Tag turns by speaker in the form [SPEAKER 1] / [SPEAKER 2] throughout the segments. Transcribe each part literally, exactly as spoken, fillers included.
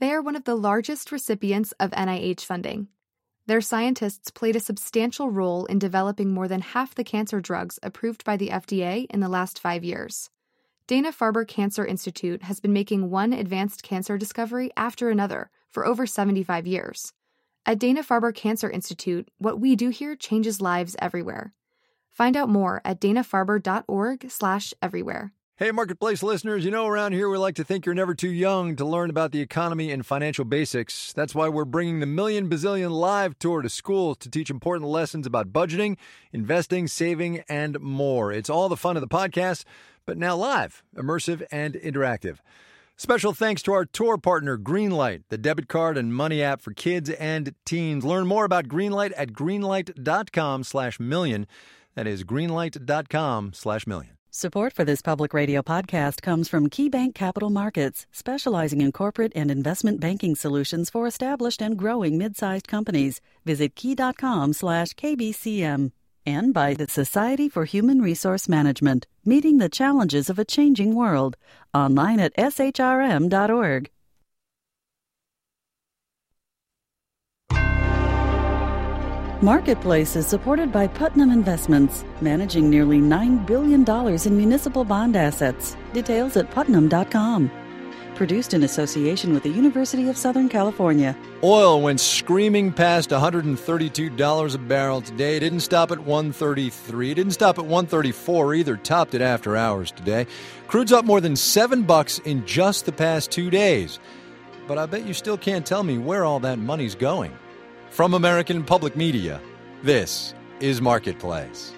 [SPEAKER 1] They are one of the largest recipients of N I H funding. Their scientists played a substantial role in developing more than half the cancer drugs approved by the F D A in the last five years. Dana-Farber Cancer Institute has been making one advanced cancer discovery after another for over seventy-five years. At Dana-Farber Cancer Institute, what we do here changes lives everywhere. Find out more at dana-farber.org slash everywhere.
[SPEAKER 2] Hey, Marketplace listeners, you know around here we like to think you're never too young to learn about the economy and financial basics. That's why we're bringing the Million Bazillion Live Tour to schools to teach important lessons about budgeting, investing, saving, and more. It's all the fun of the podcast, but now live, immersive, and interactive. Special thanks to our tour partner, Greenlight, the debit card and money app for kids and teens. Learn more about Greenlight at greenlight.com slash million. That is greenlight.com slash million.
[SPEAKER 3] Support for this public radio podcast comes from KeyBank Capital Markets, specializing in corporate and investment banking solutions for established and growing mid-sized companies. Visit key.com slash KBCM. And by the Society for Human Resource Management, meeting the challenges of a changing world. Online at S H R M dot org. Marketplace is supported by Putnam Investments, managing nearly nine billion dollars in municipal bond assets. Details at putnam dot com. Produced in association with the University of Southern California.
[SPEAKER 2] Oil went screaming past one hundred thirty-two dollars a barrel today. It didn't stop at one thirty-three. It didn't stop at one thirty-four either. Topped it after hours today. Crude's up more than seven bucks in just the past two days. But I bet you still can't tell me where all that money's going. From American Public Media, this is Marketplace.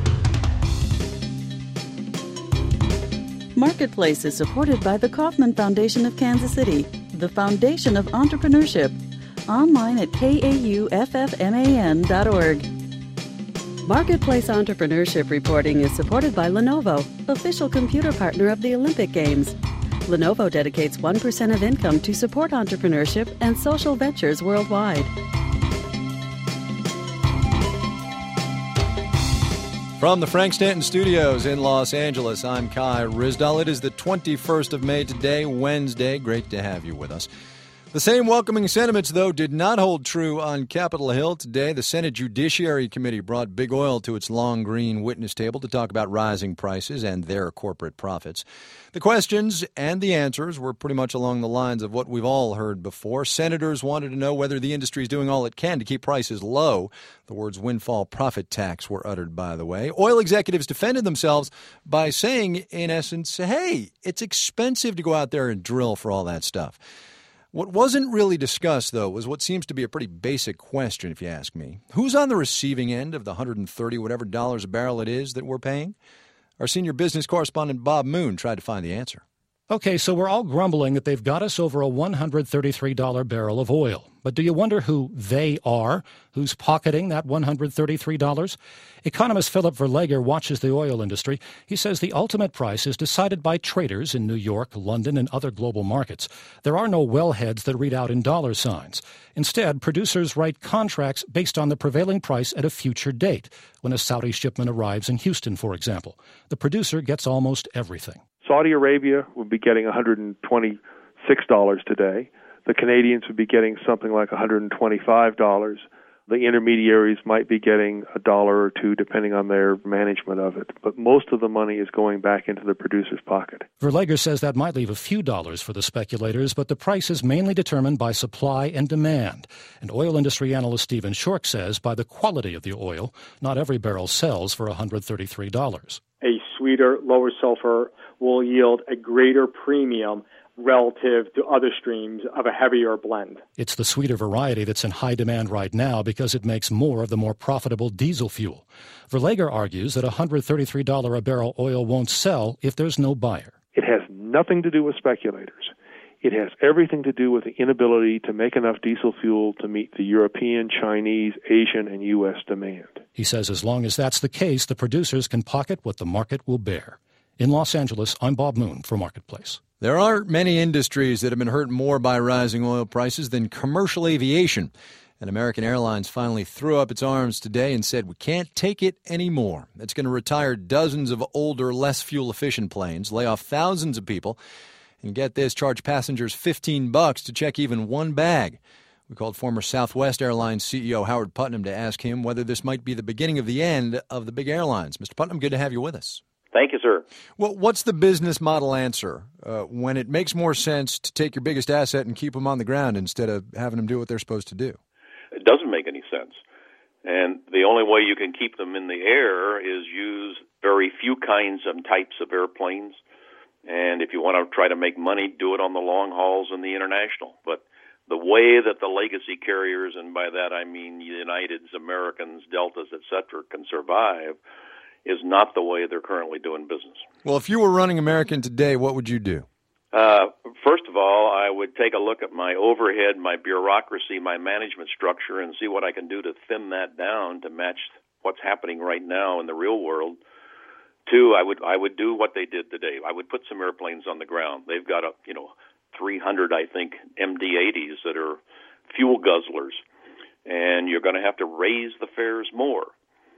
[SPEAKER 3] Marketplace is supported by the Kauffman Foundation of Kansas City, the foundation of entrepreneurship. Online at K A U F F M A N dot org. Marketplace Entrepreneurship Reporting is supported by Lenovo, official computer partner of the Olympic Games. Lenovo dedicates one percent of income to support entrepreneurship and social ventures worldwide.
[SPEAKER 2] From the Frank Stanton Studios in Los Angeles, I'm Kai Ryssdal. It is the twenty-first of May today, Wednesday. Great to have you with us. The same welcoming sentiments, though, did not hold true on Capitol Hill today. The Senate Judiciary Committee brought Big Oil to its long green witness table to talk about rising prices and their corporate profits. The questions and the answers were pretty much along the lines of what we've all heard before. Senators wanted to know whether the industry is doing all it can to keep prices low. The words windfall profit tax were uttered, by the way. Oil executives defended themselves by saying, in essence, hey, it's expensive to go out there and drill for all that stuff. What wasn't really discussed, though, was what seems to be a pretty basic question, if you ask me. Who's on the receiving end of the one hundred thirty whatever dollars a barrel it is that we're paying? Our senior business correspondent Bob Moon tried to find the answer.
[SPEAKER 4] Okay, so we're all grumbling that they've got us over a one hundred thirty-three dollars barrel of oil. But do you wonder who they are? Who's pocketing that one hundred thirty-three dollars? Economist Philip Verlager watches the oil industry. He says the ultimate price is decided by traders in New York, London, and other global markets. There are no wellheads that read out in dollar signs. Instead, producers write contracts based on the prevailing price at a future date, when a Saudi shipment arrives in Houston, for example. The producer gets almost everything.
[SPEAKER 5] Saudi Arabia would be getting one hundred twenty-six dollars today. The Canadians would be getting something like one hundred twenty-five dollars. The intermediaries might be getting a dollar or two, depending on their management of it. But most of the money is going back into the producer's pocket.
[SPEAKER 4] Verlager says that might leave a few dollars for the speculators, but the price is mainly determined by supply and demand. And oil industry analyst Stephen Shork says by the quality of the oil, not every barrel sells for one hundred thirty-three dollars.
[SPEAKER 6] A sweeter, lower sulfur will yield a greater premium relative to other streams of a heavier blend.
[SPEAKER 4] It's the sweeter variety that's in high demand right now because it makes more of the more profitable diesel fuel. Verlager argues that one hundred thirty-three dollars a barrel oil won't sell if there's no buyer.
[SPEAKER 5] It has nothing to do with speculators. It has everything to do with the inability to make enough diesel fuel to meet the European, Chinese, Asian, and U S demand.
[SPEAKER 4] He says as long as that's the case, the producers can pocket what the market will bear. In Los Angeles, I'm Bob Moon for Marketplace.
[SPEAKER 2] There aren't many industries that have been hurt more by rising oil prices than commercial aviation. And American Airlines finally threw up its arms today and said, we can't take it anymore. It's going to retire dozens of older, less fuel-efficient planes, lay off thousands of people, And get this, charge passengers fifteen bucks to check even one bag. We called former Southwest Airlines C E O Howard Putnam to ask him whether this might be the beginning of the end of the big airlines. Mister Putnam, good to have you with us.
[SPEAKER 7] Thank you, sir.
[SPEAKER 2] Well, what's the business model answer uh, when it makes more sense to take your biggest asset and keep them on the ground instead of having them do what they're supposed to do?
[SPEAKER 7] It doesn't make any sense. And the only way you can keep them in the air is use very few kinds and types of airplanes. And if you want to try to make money, do it on the long hauls and the international. But the way that the legacy carriers, and by that I mean Uniteds, Americans, Deltas, et cetera, can survive, is not the way they're currently doing business.
[SPEAKER 2] Well, if you were running American today, what would you do?
[SPEAKER 7] Uh, first of all, I would take a look at my overhead, my bureaucracy, my management structure, and see what I can do to thin that down to match what's happening right now in the real world. Two, I would I would do what they did today. I would put some airplanes on the ground. They've got a you know three hundred, I think, M D eighties that are fuel guzzlers, and you're going to have to raise the fares more.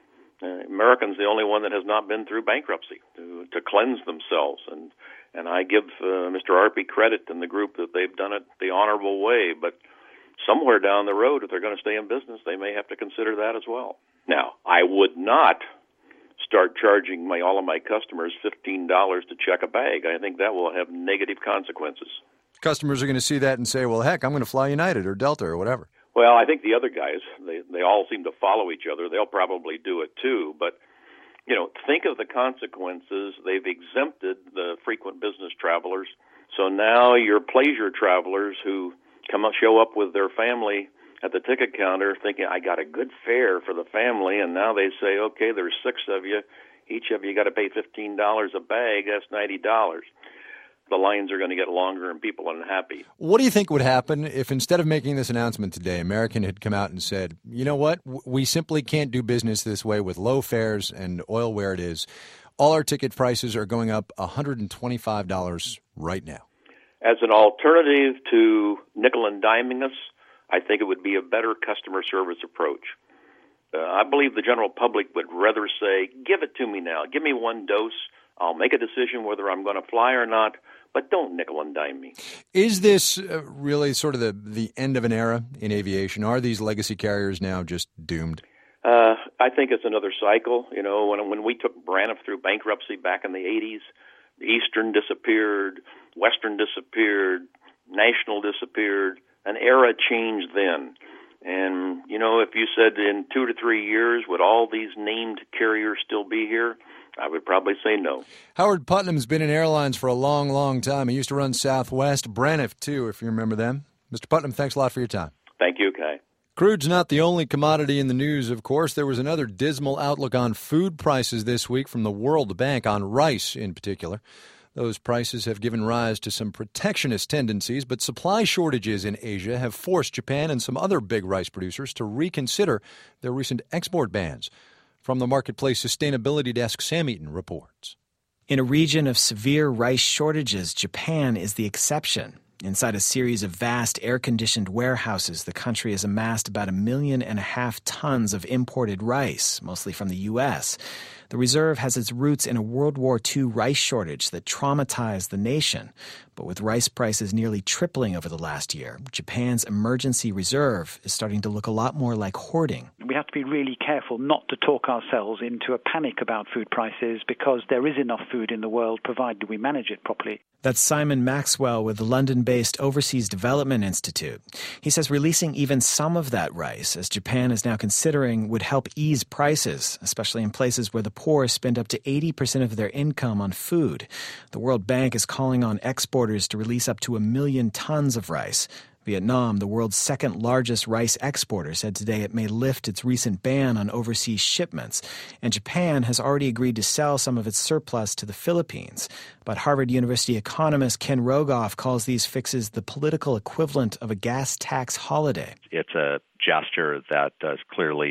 [SPEAKER 7] Uh, American's the only one that has not been through bankruptcy to, to cleanse themselves, and and I give uh, Mister Arpey credit and the group that they've done it the honorable way. But somewhere down the road, if they're going to stay in business, they may have to consider that as well. Now, I would not start charging my all of my customers fifteen dollars to check a bag. I think that will have negative consequences.
[SPEAKER 2] Customers are going to see that and say, well, heck, I'm going to fly United or Delta or whatever.
[SPEAKER 7] Well, I think the other guys, they, they all seem to follow each other. They'll probably do it too. But, you know, think of the consequences. They've exempted the frequent business travelers. So now your pleasure travelers who come up, show up with their family at the ticket counter thinking, I got a good fare for the family, and now they say, okay, there's six of you. Each of you got to pay fifteen dollars a bag. That's ninety dollars. The lines are going to get longer and people are unhappy.
[SPEAKER 2] What do you think would happen if instead of making this announcement today, American had come out and said, you know what, we simply can't do business this way with low fares and oil where it is. All our ticket prices are going up one hundred twenty-five dollars right now.
[SPEAKER 7] As an alternative to nickel and diming us, I think it would be a better customer service approach. Uh, I believe the general public would rather say, give it to me now. Give me one dose. I'll make a decision whether I'm going to fly or not, but don't nickel and dime me.
[SPEAKER 2] Is this uh, really sort of the, the end of an era in aviation? Are these legacy carriers now just doomed?
[SPEAKER 7] Uh, I think it's another cycle. You know, when when we took Braniff through bankruptcy back in the eighties, Eastern disappeared, Western disappeared, National disappeared. An era changed then. And, you know, if you said in two to three years, would all these named carriers still be here? I would probably say no.
[SPEAKER 2] Howard Putnam's been in airlines for a long, long time. He used to run Southwest, Braniff, too, if you remember them. Mister Putnam, thanks a lot for your time.
[SPEAKER 7] Thank you, Kai.
[SPEAKER 2] Crude's not the only commodity in the news, of course. There was another dismal outlook on food prices this week from the World Bank, on rice in particular. Those prices have given rise to some protectionist tendencies, but supply shortages in Asia have forced Japan and some other big rice producers to reconsider their recent export bans. From the Marketplace Sustainability Desk, Sam Eaton reports.
[SPEAKER 8] In a region of severe rice shortages, Japan is the exception. Inside a series of vast air-conditioned warehouses, the country has amassed about a million and a half tons of imported rice, mostly from the U S The reserve has its roots in a World War Two rice shortage that traumatized the nation. But with rice prices nearly tripling over the last year, Japan's emergency reserve is starting to look a lot more like hoarding.
[SPEAKER 9] We have to be really careful not to talk ourselves into a panic about food prices because there is enough food in the world provided we manage it properly.
[SPEAKER 8] That's Simon Maxwell with the London-based Overseas Development Institute. He says releasing even some of that rice, as Japan is now considering, would help ease prices, especially in places where the poor spend up to eighty percent of their income on food. The World Bank is calling on exporters to release up to a million tons of rice. Vietnam, the world's second-largest rice exporter, said today it may lift its recent ban on overseas shipments. And Japan has already agreed to sell some of its surplus to the Philippines. But Harvard University economist Ken Rogoff calls these fixes the political equivalent of a gas tax holiday.
[SPEAKER 10] It's a gesture that is clearly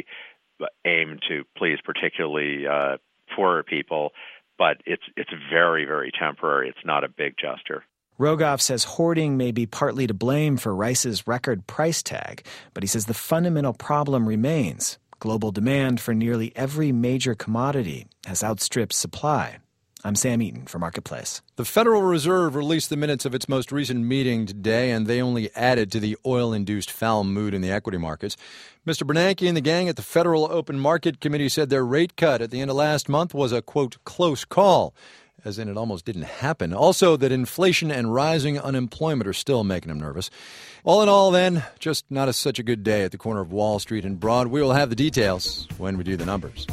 [SPEAKER 10] aimed to please particularly uh, poorer people, but it's it's very, very temporary. It's not a big gesture.
[SPEAKER 8] Rogoff says hoarding may be partly to blame for rice's record price tag, but he says the fundamental problem remains. Global demand for nearly every major commodity has outstripped supply. I'm Sam Eaton for Marketplace.
[SPEAKER 2] The Federal Reserve released the minutes of its most recent meeting today, and they only added to the oil-induced foul mood in the equity markets. Mister Bernanke and the gang at the Federal Open Market Committee said their rate cut at the end of last month was a, quote, close call, as in it almost didn't happen. Also, that inflation and rising unemployment are still making them nervous. All in all, then, just not a, such a good day at the corner of Wall Street and Broad. We will have the details when we do the numbers.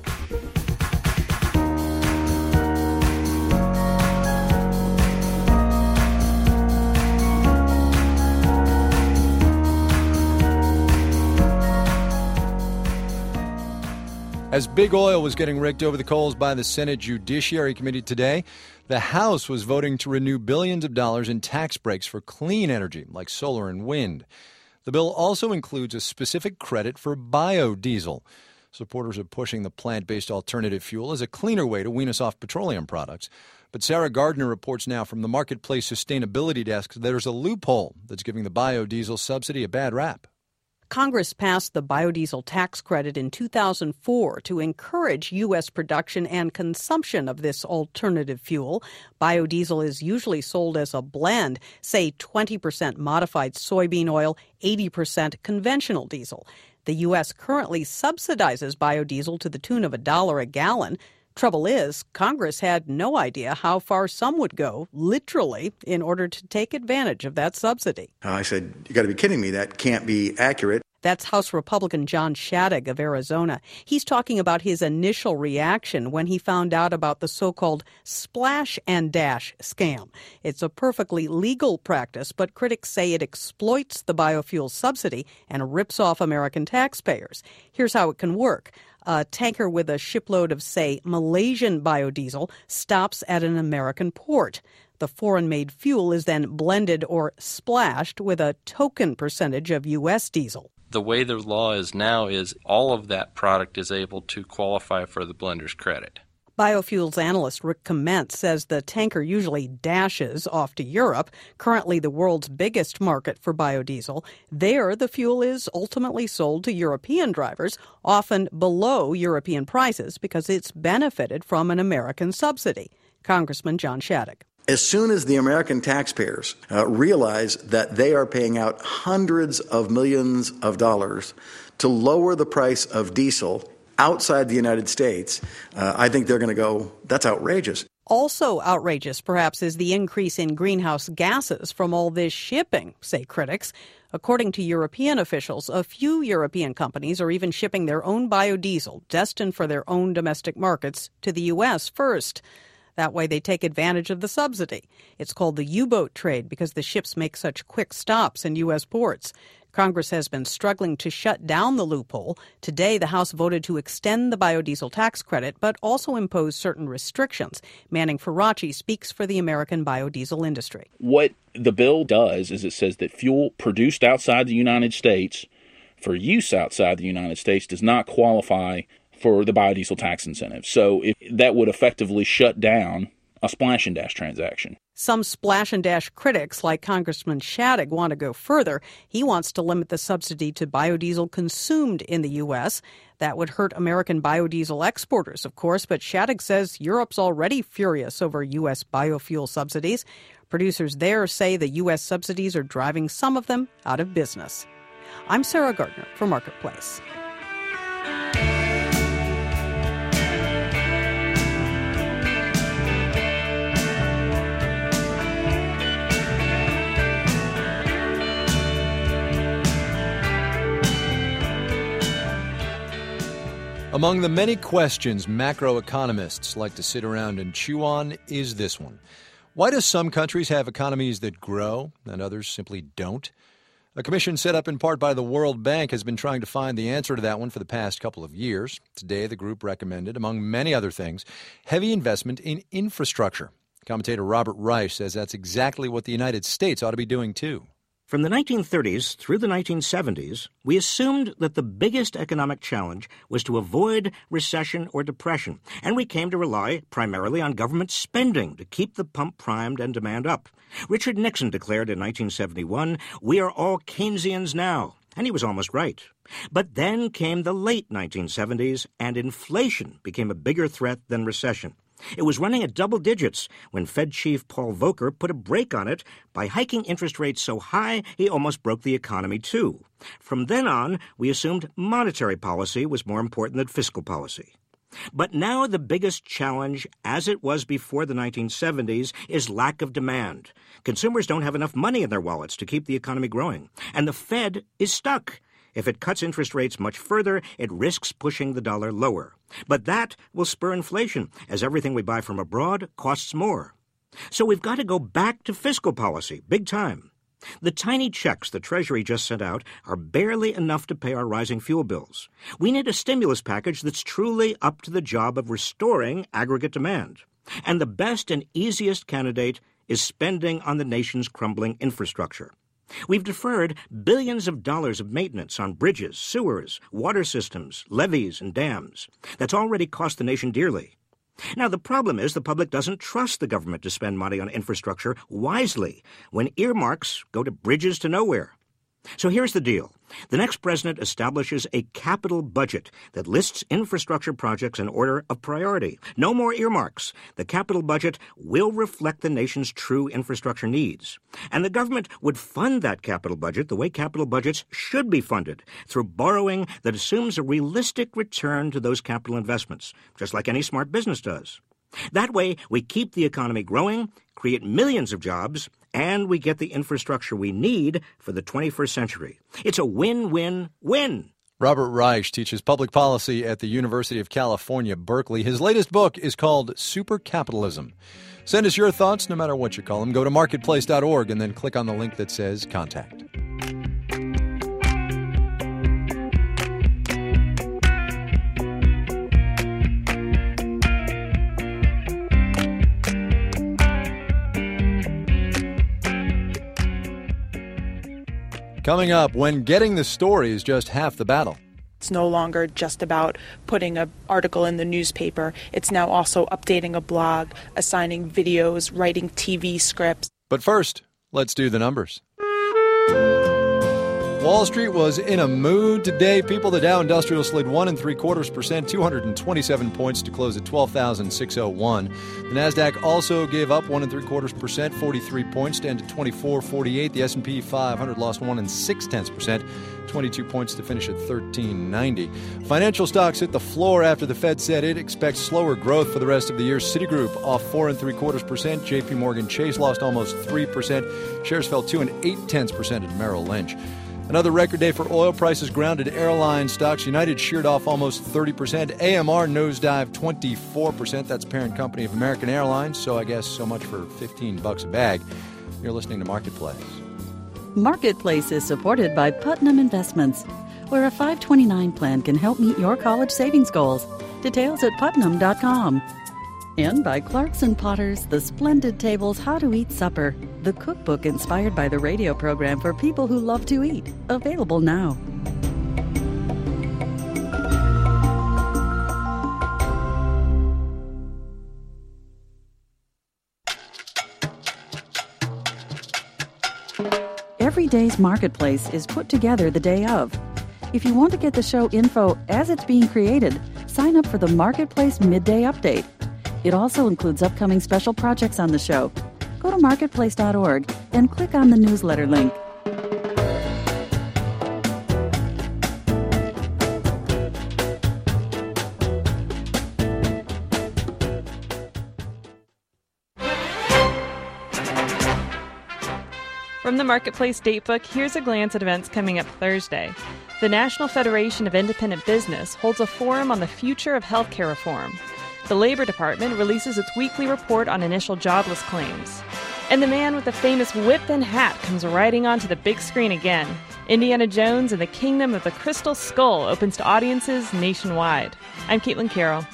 [SPEAKER 2] As big oil was getting raked over the coals by the Senate Judiciary Committee today, the House was voting to renew billions of dollars in tax breaks for clean energy like solar and wind. The bill also includes a specific credit for biodiesel. Supporters are pushing the plant-based alternative fuel as a cleaner way to wean us off petroleum products. But Sarah Gardner reports now from the Marketplace Sustainability Desk that there's a loophole that's giving the biodiesel subsidy a bad rap.
[SPEAKER 11] Congress passed the biodiesel tax credit in two thousand four to encourage U S production and consumption of this alternative fuel. Biodiesel is usually sold as a blend, say twenty percent modified soybean oil, eighty percent conventional diesel. The U S currently subsidizes biodiesel to the tune of a dollar a gallon. Trouble is, Congress had no idea how far some would go, literally, in order to take advantage of that subsidy.
[SPEAKER 12] I said, you got to be kidding me. That can't be accurate.
[SPEAKER 11] That's House Republican John Shadegg of Arizona. He's talking about his initial reaction when he found out about the so-called splash and dash scam. It's a perfectly legal practice, but critics say it exploits the biofuel subsidy and rips off American taxpayers. Here's how it can work. A tanker with a shipload of, say, Malaysian biodiesel stops at an American port. The foreign-made fuel is then blended or splashed with a token percentage of U S diesel.
[SPEAKER 13] The way the law is now is all of that product is able to qualify for the blender's credit.
[SPEAKER 11] Biofuels analyst Rick Kament says the tanker usually dashes off to Europe, currently the world's biggest market for biodiesel. There, the fuel is ultimately sold to European drivers, often below European prices because it's benefited from an American subsidy. Congressman John Shadegg.
[SPEAKER 12] As soon as the American taxpayers uh, realize that they are paying out hundreds of millions of dollars to lower the price of diesel outside the United States, uh, I think they're going to go, that's outrageous.
[SPEAKER 11] Also outrageous, perhaps, is the increase in greenhouse gases from all this shipping, say critics. According to European officials, a few European companies are even shipping their own biodiesel, destined for their own domestic markets, to the U S first. That way they take advantage of the subsidy. It's called the U-boat trade because the ships make such quick stops in U S ports. Congress has been struggling to shut down the loophole. Today, the House voted to extend the biodiesel tax credit, but also impose certain restrictions. Manning Faraci speaks for the American biodiesel industry.
[SPEAKER 14] What the bill does is it says that fuel produced outside the United States for use outside the United States does not qualify for the biodiesel tax incentive. So if that would effectively shut down a splash and dash transaction.
[SPEAKER 11] Some splash and dash critics, like Congressman Shadegg, want to go further. He wants to limit the subsidy to biodiesel consumed in the U S. That would hurt American biodiesel exporters, of course, but Shadegg says Europe's already furious over U S biofuel subsidies. Producers there say the U S subsidies are driving some of them out of business. I'm Sarah Gardner for Marketplace.
[SPEAKER 2] Among the many questions macroeconomists like to sit around and chew on is this one. Why do some countries have economies that grow and others simply don't? A commission set up in part by the World Bank has been trying to find the answer to that one for the past couple of years. Today, the group recommended, among many other things, heavy investment in infrastructure. Commentator Robert Reich says that's exactly what the United States ought to be doing, too.
[SPEAKER 15] From the nineteen thirties through the nineteen seventies, we assumed that the biggest economic challenge was to avoid recession or depression, and we came to rely primarily on government spending to keep the pump primed and demand up. Richard Nixon declared in nineteen seventy-one, "We are all Keynesians now," and he was almost right. But then came the late nineteen seventies, and inflation became a bigger threat than recession. It was running at double digits when Fed Chief Paul Volcker put a brake on it by hiking interest rates so high he almost broke the economy, too. From then on, we assumed monetary policy was more important than fiscal policy. But now the biggest challenge, as it was before the nineteen seventies, is lack of demand. Consumers don't have enough money in their wallets to keep the economy growing, and the Fed is stuck. If it cuts interest rates much further, it risks pushing the dollar lower. But that will spur inflation, as everything we buy from abroad costs more. So we've got to go back to fiscal policy, big time. The tiny checks the Treasury just sent out are barely enough to pay our rising fuel bills. We need a stimulus package that's truly up to the job of restoring aggregate demand. And the best and easiest candidate is spending on the nation's crumbling infrastructure. We've deferred billions of dollars of maintenance on bridges, sewers, water systems, levees, and dams. That's already cost the nation dearly. Now, the problem is the public doesn't trust the government to spend money on infrastructure wisely when earmarks go to bridges to nowhere. So here's the deal. The next president establishes a capital budget that lists infrastructure projects in order of priority. No more earmarks. The capital budget will reflect the nation's true infrastructure needs. And the government would fund that capital budget the way capital budgets should be funded, through borrowing that assumes a realistic return to those capital investments, just like any smart business does. That way, we keep the economy growing, create millions of jobs, and we get the infrastructure we need for the twenty-first century. It's a win-win-win.
[SPEAKER 2] Robert Reich teaches public policy at the University of California, Berkeley. His latest book is called Super Capitalism. Send us your thoughts, no matter what you call them. Go to marketplace dot org and then click on the link that says Contact. Coming up, when getting the story is just half the battle.
[SPEAKER 16] It's no longer just about putting an article in the newspaper. It's now also updating a blog, assigning videos, writing T V scripts.
[SPEAKER 2] But first, let's do the numbers. Wall Street was in a mood today. People, the Dow Industrial slid one and three quarters percent, two hundred twenty-seven points to close at twelve thousand six hundred one. The Nasdaq also gave up one and three quarters percent, forty-three points to end at twenty-four forty-eight. The S and P five hundred lost one and six tenths percent, twenty-two points to finish at thirteen ninety. Financial stocks hit the floor after the Fed said it expects slower growth for the rest of the year. Citigroup off four and three quarters percent. J P Morgan Chase lost almost three percent. Shares fell two and eight tenths percent at Merrill Lynch. Another record day for oil prices. Grounded airline stocks. United sheared off almost thirty percent. A M R nosedived twenty-four percent. That's parent company of American Airlines. So I guess so much for fifteen bucks a bag. You're listening to Marketplace.
[SPEAKER 3] Marketplace is supported by Putnam Investments, where a five twenty-nine plan can help meet your college savings goals. Details at putnam dot com. And by Clark's and Potter's The Splendid Tables How to Eat Supper, the cookbook inspired by the radio program for people who love to eat. Available now. Every day's Marketplace is put together the day of. If you want to get the show info as it's being created, sign up for the Marketplace Midday Update. It also includes upcoming special projects on the show. Go to marketplace dot org and click on the newsletter link.
[SPEAKER 17] From the Marketplace Datebook, here's a glance at events coming up Thursday. The National Federation of Independent Business holds a forum on the future of healthcare reform. The Labor Department releases its weekly report on initial jobless claims. And the man with the famous whip and hat comes riding onto the big screen again. Indiana Jones and the Kingdom of the Crystal Skull opens to audiences nationwide. I'm Caitlin Carroll.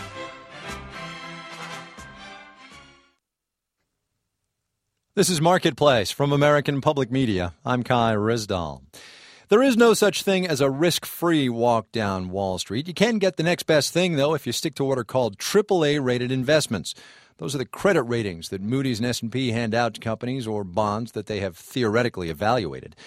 [SPEAKER 2] This is Marketplace from American Public Media. I'm Kai Risdal. There is no such thing as a risk-free walk down Wall Street. You can get the next best thing, though, if you stick to what are called triple A rated investments. Those are the credit ratings that Moody's and S and P hand out to companies or bonds that they have theoretically evaluated.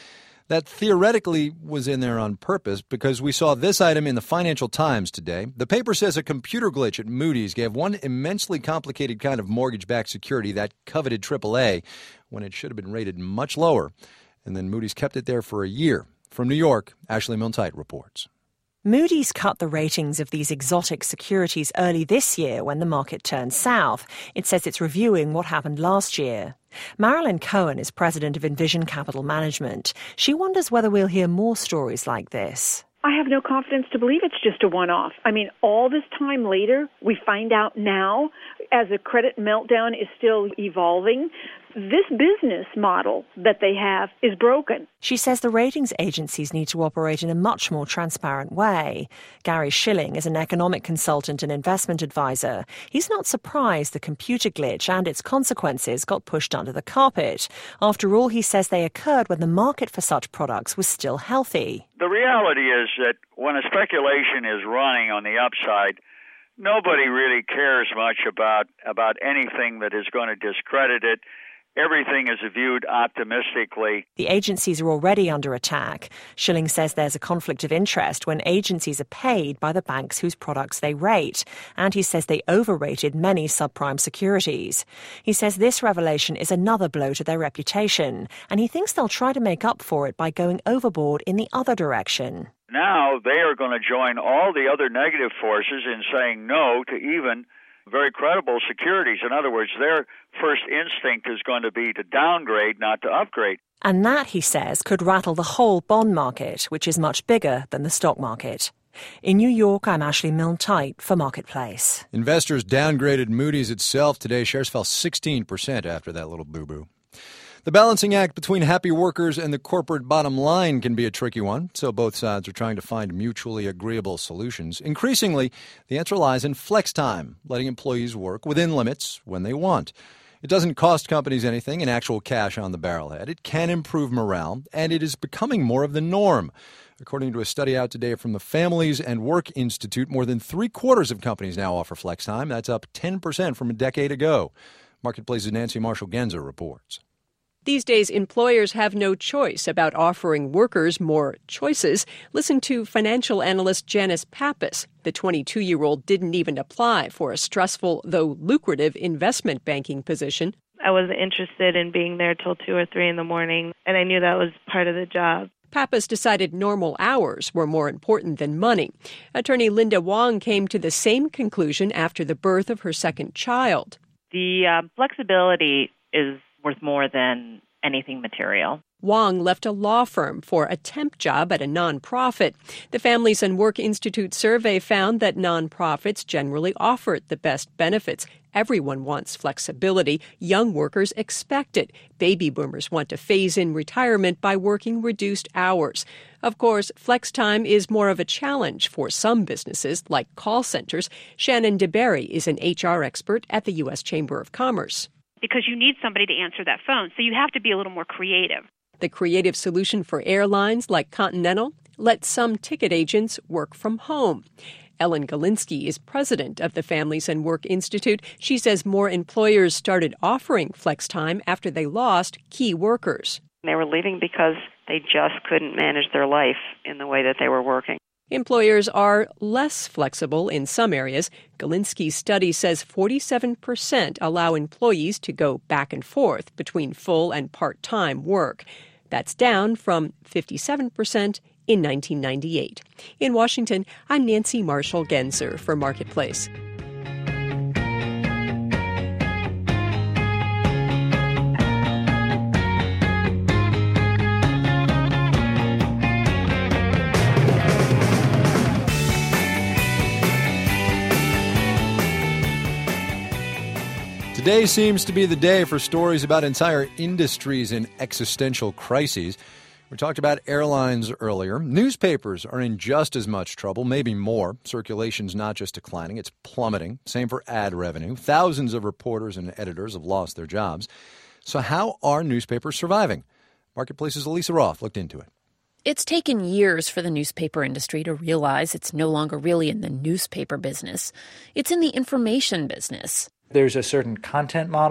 [SPEAKER 2] That theoretically was in there on purpose because we saw this item in the Financial Times today. The paper says a computer glitch at Moody's gave one immensely complicated kind of mortgage-backed security, that coveted triple A, when it should have been rated much lower. And then Moody's kept it there for a year. From New York, Ashley Milne-Tite reports.
[SPEAKER 18] Moody's cut the ratings of these exotic securities early this year when the market turned south. It says it's reviewing what happened last year. Marilyn Cohen is president of Envision Capital Management. She wonders whether we'll hear more stories like this.
[SPEAKER 19] I have no confidence to believe it's just a one-off. I mean, all this time later, we find out now, as a credit meltdown is still evolving, this business model that they have is broken.
[SPEAKER 18] She says the ratings agencies need to operate in a much more transparent way. Gary Schilling is an economic consultant and investment advisor. He's not surprised the computer glitch and its consequences got pushed under the carpet. After all, he says they occurred when the market for such products was still healthy.
[SPEAKER 20] The reality is that when a speculation is running on the upside, nobody really cares much about, about anything that is going to discredit it. Everything is viewed optimistically.
[SPEAKER 18] The agencies are already under attack. Schilling says there's a conflict of interest when agencies are paid by the banks whose products they rate. And he says they overrated many subprime securities. He says this revelation is another blow to their reputation. And he thinks they'll try to make up for it by going overboard in the other direction.
[SPEAKER 20] Now they are going to join all the other negative forces in saying no to even very credible securities. In other words, their first instinct is going to be to downgrade, not to upgrade.
[SPEAKER 18] And that, he says, could rattle the whole bond market, which is much bigger than the stock market. In New York, I'm Ashley Milne-Tite for Marketplace.
[SPEAKER 2] Investors downgraded Moody's itself today. Shares fell sixteen percent after that little boo-boo. The balancing act between happy workers and the corporate bottom line can be a tricky one, so both sides are trying to find mutually agreeable solutions. Increasingly, the answer lies in flex time, letting employees work within limits when they want. It doesn't cost companies anything in actual cash on the barrelhead. It can improve morale, and it is becoming more of the norm. According to a study out today from the Families and Work Institute, more than three-quarters of companies now offer flex time. That's up ten percent from a decade ago. Marketplace's Nancy Marshall-Genzer reports.
[SPEAKER 21] These days, employers have no choice about offering workers more choices. Listen to financial analyst Janice Pappas. The twenty-two-year-old didn't even apply for a stressful, though lucrative, investment banking position.
[SPEAKER 22] I wasn't interested in being there till two or three in the morning, and I knew that was part of the job.
[SPEAKER 21] Pappas decided normal hours were more important than money. Attorney Linda Wong came to the same conclusion after the birth of her second child.
[SPEAKER 23] The uh, flexibility is worth more than anything material.
[SPEAKER 21] Wong left a law firm for a temp job at a nonprofit. The Families and Work Institute survey found that nonprofits generally offered the best benefits. Everyone wants flexibility. Young workers expect it. Baby boomers want to phase in retirement by working reduced hours. Of course, flex time is more of a challenge for some businesses, like call centers. Shannon DeBerry is an H R expert at the U S Chamber of Commerce.
[SPEAKER 24] Because you need somebody to answer that phone, so you have to be a little more creative.
[SPEAKER 21] The creative solution for airlines like Continental lets some ticket agents work from home. Ellen Galinsky is president of the Families and Work Institute. She says more employers started offering flex time after they lost key workers.
[SPEAKER 25] They were leaving because they just couldn't manage their life in the way that they were working.
[SPEAKER 21] Employers are less flexible in some areas. Galinsky's study says forty-seven percent allow employees to go back and forth between full and part-time work. That's down from fifty-seven percent in nineteen ninety-eight. In Washington, I'm Nancy Marshall-Genzer for Marketplace.
[SPEAKER 2] Today seems to be the day for stories about entire industries in existential crises. We talked about airlines earlier. Newspapers are in just as much trouble, maybe more. Circulation's not just declining, it's plummeting. Same for ad revenue. Thousands of reporters and editors have lost their jobs. So how are newspapers surviving? Marketplace's Elisa Roth looked into it.
[SPEAKER 26] It's taken years for the newspaper industry to realize it's no longer really in the newspaper business. It's in the information business.
[SPEAKER 27] There's a certain content model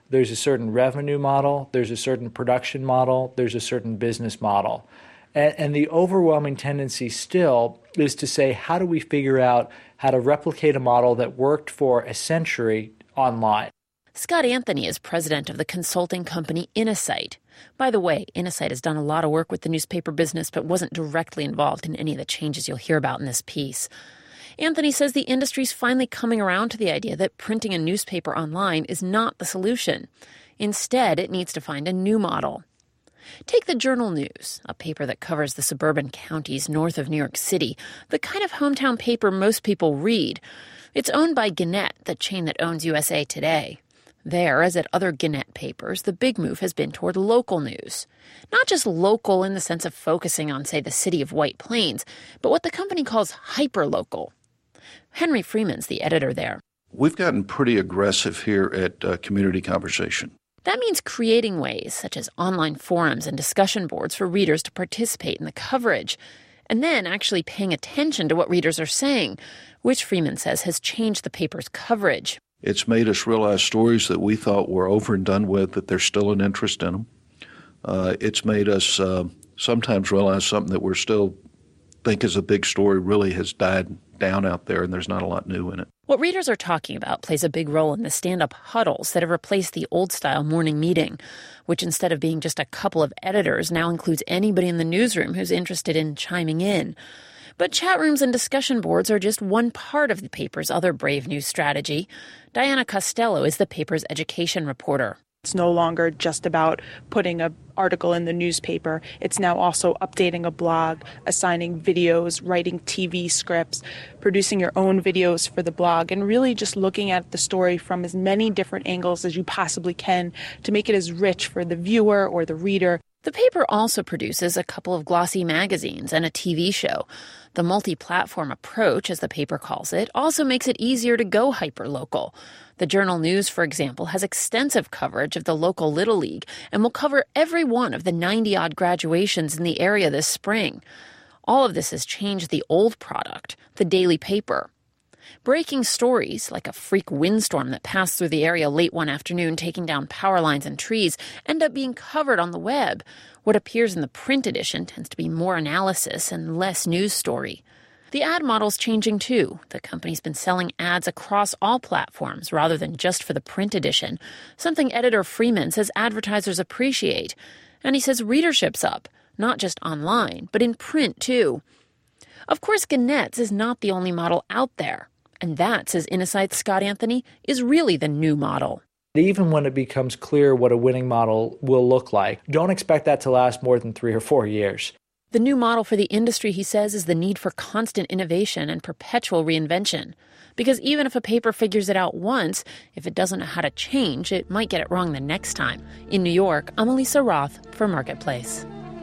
[SPEAKER 1] There's a certain revenue model, there's a certain production model, there's a certain business model. And, and the overwhelming tendency still is to say, how do we figure out how to replicate a model that worked for a century online?
[SPEAKER 26] Scott Anthony is president of the consulting company Innosight. By the way, Innosight has done a lot of work with the newspaper business, but wasn't directly involved in any of the changes you'll hear about in this piece. Anthony says the industry's finally coming around to the idea that printing a newspaper online is not the solution. Instead, it needs to find a new model. Take the Journal News, a paper that covers the suburban counties north of New York City, the kind of hometown paper most people read. It's owned by Gannett, the chain that owns U S A Today. There, as at other Gannett papers, the big move has been toward local news. Not just local in the sense of focusing on, say, the city of White Plains, but what the company calls hyperlocal. Henry Freeman's the editor there.
[SPEAKER 4] We've gotten pretty aggressive here at uh, Community Conversation.
[SPEAKER 26] That means creating ways, such as online forums and discussion boards for readers to participate in the coverage, and then actually paying attention to what readers are saying, which Freeman says has changed the paper's coverage.
[SPEAKER 4] It's made us realize stories that we thought were over and done with, that there's still an interest in them. Uh, it's made us uh, sometimes realize something that we're still think is a big story really has died down out there and there's not a lot new in it.
[SPEAKER 26] What readers are talking about plays a big role in the stand-up huddles that have replaced the old-style morning meeting, which instead of being just a couple of editors now includes anybody in the newsroom who's interested in chiming in. But chat rooms and discussion boards are just one part of the paper's other brave new strategy. Diana Costello is the paper's education reporter.
[SPEAKER 16] It's no longer just about putting an article in the newspaper. It's now also updating a blog, assigning videos, writing T V scripts, producing your own videos for the blog, and really just looking at the story from as many different angles as you possibly can to make it as rich for the viewer or the reader.
[SPEAKER 26] The paper also produces a couple of glossy magazines and a T V show. The multi-platform approach, as the paper calls it, also makes it easier to go hyperlocal. The Journal News, for example, has extensive coverage of the local Little League and will cover every one of the ninety-odd graduations in the area this spring. All of this has changed the old product, the daily paper. Breaking stories, like a freak windstorm that passed through the area late one afternoon, taking down power lines and trees, end up being covered on the web. What appears in the print edition tends to be more analysis and less news story. The ad model's changing too. The company's been selling ads across all platforms rather than just for the print edition, something editor Freeman says advertisers appreciate. And he says readership's up, not just online, but in print too. Of course, Gannett's is not the only model out there. And that, says Innosight's Scott Anthony, is really the new model.
[SPEAKER 1] Even when it becomes clear what a winning model will look like, don't expect that to last more than three or four years.
[SPEAKER 26] The new model for the industry, he says, is the need for constant innovation and perpetual reinvention. Because even if a paper figures it out once, if it doesn't know how to change, it might get it wrong the next time. In New York, I'm Elisa Roth for Marketplace.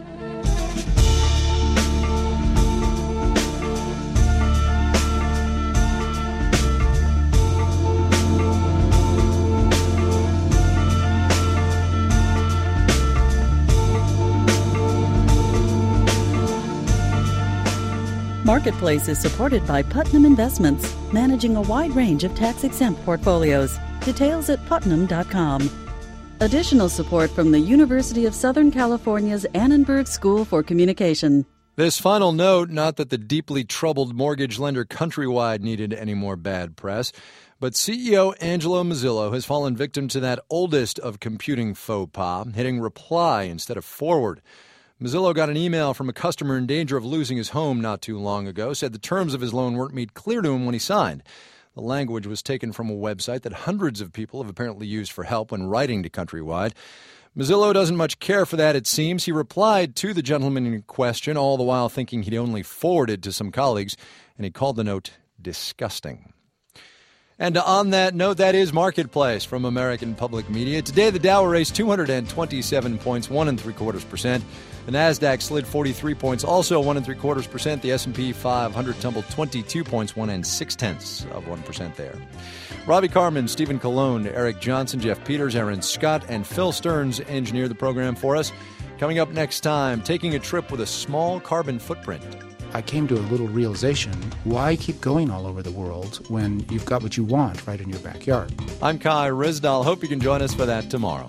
[SPEAKER 3] Marketplace is supported by Putnam Investments, managing a wide range of tax-exempt portfolios. Details at putnam dot com. Additional support from the University of Southern California's Annenberg School for Communication.
[SPEAKER 2] This final note, not that the deeply troubled mortgage lender Countrywide needed any more bad press, but C E O Angelo Mozillo has fallen victim to that oldest of computing faux pas, hitting reply instead of forward. Mozillo got an email from a customer in danger of losing his home not too long ago, said the terms of his loan weren't made clear to him when he signed. The language was taken from a website that hundreds of people have apparently used for help when writing to Countrywide. Mozillo doesn't much care for that, it seems. He replied to the gentleman in question, all the while thinking he'd only forwarded to some colleagues, and he called the note disgusting. And on that note, that is Marketplace from American Public Media. Today, the Dow erased two hundred twenty-seven points, one and three quarters percent. The Nasdaq slid forty-three points, also one and three quarters percent. The S and P five hundred tumbled twenty-two points, one and six tenths of one percent there. Robbie Carmen, Stephen Colon, Eric Johnson, Jeff Peters, Aaron Scott, and Phil Stearns engineered the program for us. Coming up next time, taking a trip with a small carbon footprint.
[SPEAKER 5] I came to a little realization. Why keep going all over the world when you've got what you want right in your backyard?
[SPEAKER 2] I'm Kai Ryssdal. Hope you can join us for that tomorrow.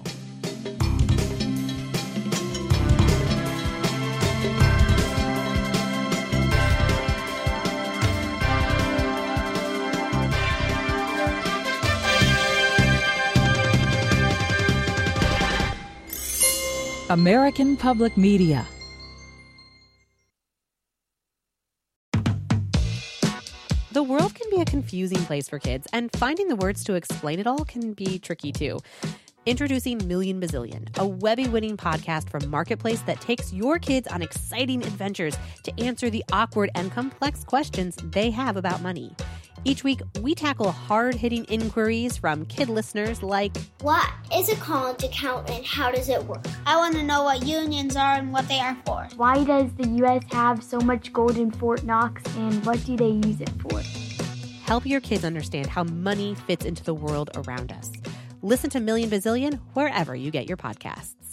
[SPEAKER 6] American Public Media.
[SPEAKER 7] The world can be a confusing place for kids, and finding the words to explain it all can be tricky too. Introducing Million Bazillion, a Webby-winning podcast from Marketplace that takes your kids on exciting adventures to answer the awkward and complex questions they have about money. Each week, we tackle hard-hitting inquiries from kid listeners like,
[SPEAKER 8] what is a college account and how does it work? I want to know what unions are and what they are for.
[SPEAKER 9] Why does the U S have so much gold in Fort Knox and what do they use it for?
[SPEAKER 7] Help your kids understand how money fits into the world around us. Listen to Million Bazillion wherever you get your podcasts.